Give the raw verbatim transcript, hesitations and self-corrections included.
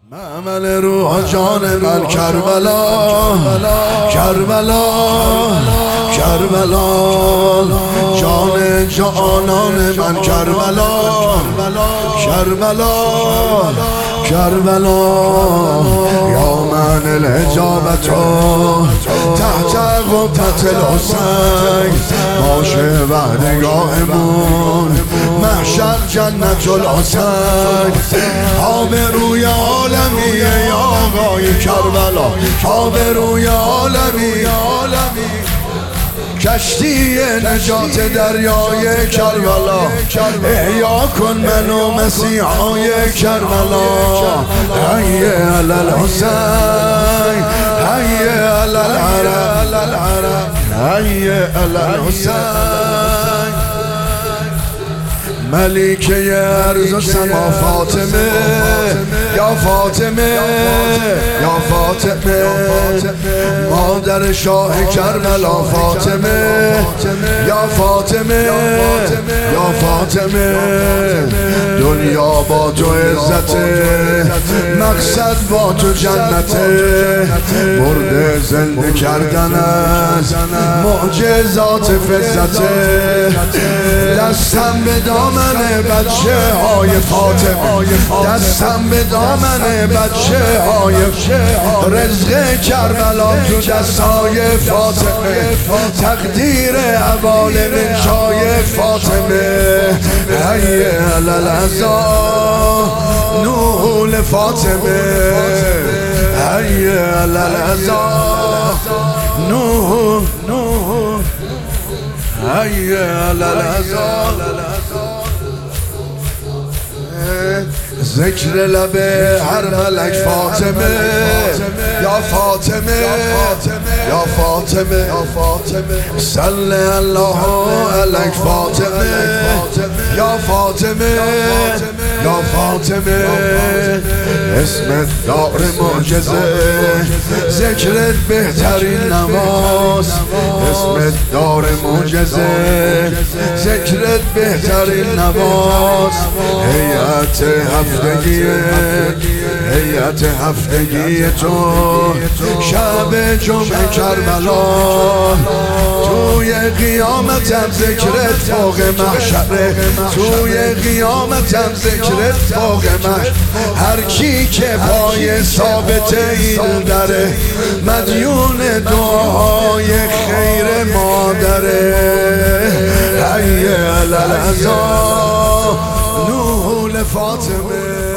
معمل روح جان من کربلا کربلا کربلا جان جانان من کربلا کربلا کربلا یا من الحجابت تحت غبطة الحسین باشه وحدگاهمون محشر جنت الحسین آبروی عالمی یا آقای کربلا آبروی عالمی کشتی نجات دریای کربلا احیا کن منو مسیحای کربلا حی علی الحسین حی علی العرب حی علی الحسین ملیکه ارض و سما فاطمه یا فاطمه یا فاطمه مادر شاه کربلا فاطمه یا فاطمه یا فاطمه دنیا با تو عزته مقصد با تو جنته مرده زنده کردن از معجزات فزته دستم به دامن بچه های فاطمه دستم به دامن بچه های رزق کربلا تو دستای فاطمه تقدیر عوالم چای فاطمه حی علی العزا نول فاطمه حی علی العزا نول حی علی العزا ذکر لب هر ملک فاطمه یا فاطمه یا فاطمه صلی الله علیک فاطمه یا فاطمه یا فاطمه اسمت دار معجزه ذکرت بهترین نماز اسمت دار معجزه ذکرت بهترین نماز هیئت هفتگی هیئت هفتگی تو شب جمعه کربلا توی قیامتم ذکرت فوق محشره توی قیامتم ذکرت فوق محشر هر کی که پای ثابت این دره مدیون دعای خیر مادره حی علی العزا نول فاطمه